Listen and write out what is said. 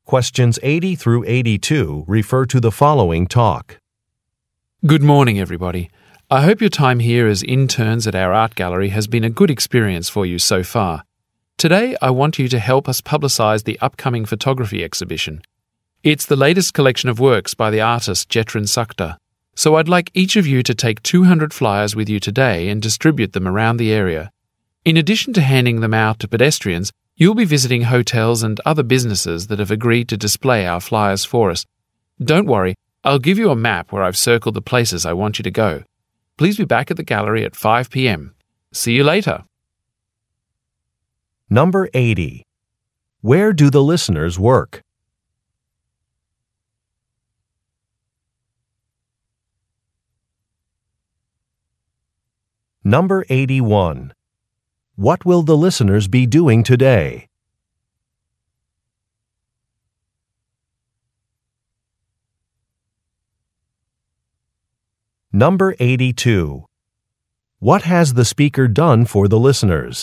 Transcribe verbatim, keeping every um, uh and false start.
Questions eighty through eighty-two refer to the following talk. Good morning, everybody. I hope your time here as interns at our art gallery has been a good experience for you so far. Today, I want you to help us publicise the upcoming photography exhibition. It's the latest collection of works by the artist Jetran Sukhta, so I'd like each of you to take two hundred flyers with you today and distribute them around the area. In addition to handing them out to pedestrians, you'll be visiting hotels and other businesses that have agreed to display our flyers for us. Don't worry, I'll give you a map where I've circled the places I want you to go. Please be back at the gallery at five p.m. See you later. Number eighty. Where do the listeners work? Number eighty-one. What will the listeners be doing today? Number eighty-two. What has the speaker done for the listeners?